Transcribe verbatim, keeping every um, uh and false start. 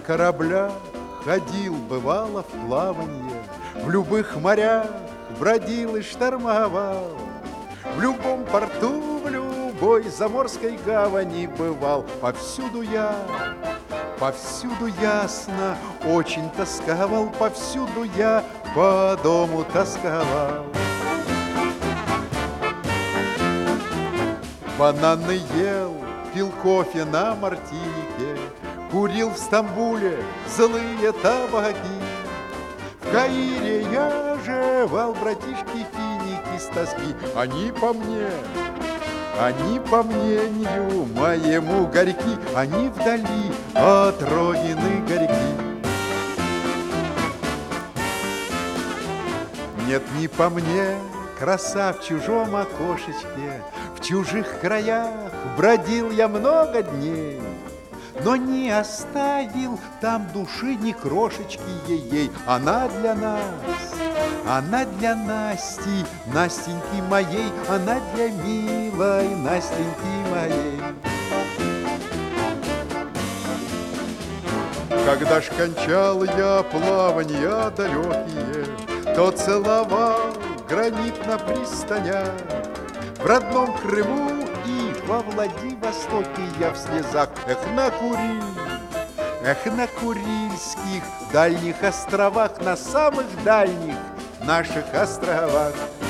кораблях ходил, бывало, в плаванье, в любых морях бродил и штормовал, в любом порту, в любой заморской гавани бывал. Повсюду я, повсюду ясно, очень тосковал, повсюду я по дому тосковал. Бананы ел, пил кофе на мартинике, курил в Стамбуле злые табаки. В Каире я жевал, братишки, финики с тоски. Они по мне, они по мнению моему горьки, они вдали от родины горьки. Нет, не по мне, краса в чужом окошечке, в чужих краях бродил я много дней, но не оставил там души ни крошечки ей-ей. Она для нас, она для Насти, Настеньки моей, она для милой Настеньки моей. Когда ж кончал я плаванья далекие, то целовал гранит на пристанях. В родном Крыму и во Владивостоке я в слезах. Эх, на Куриль, эх, на Курильских дальних островах, на самых дальних наших островах.